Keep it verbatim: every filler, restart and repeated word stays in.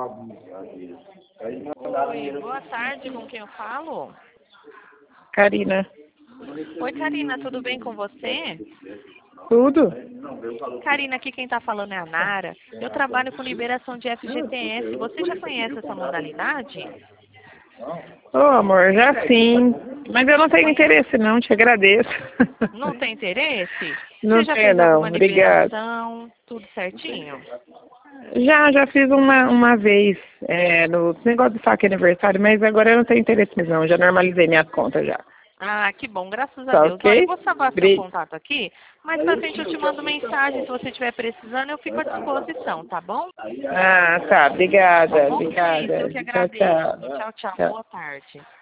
Oi, boa tarde, com quem eu falo? Karina. Oi, Karina, tudo bem com você? Tudo? Karina, aqui quem está falando é a Nara. Eu trabalho com liberação de F G T S. Você já conhece essa modalidade? Ô, amor, já sim. Mas eu não tenho interesse não, te agradeço. Não tem interesse? Não Você já tenho fez não, alguma obrigado. liberação? Tudo certinho? Já, já fiz uma, uma vez, é, no negócio do saque aniversário, mas agora eu não tenho interesse mais não, já normalizei minhas contas já. Ah, que bom, graças a Tá Deus. Olha, eu ok? vou salvar seu Bri- contato aqui. Mais pra frente eu te mando mensagem. Se você estiver precisando, eu fico à disposição, tá bom? Ah, tá, obrigada, Ok, eu obrigada. que Tchau, agradeço. tchau. Tchau, tchau. Tchau. Boa tarde.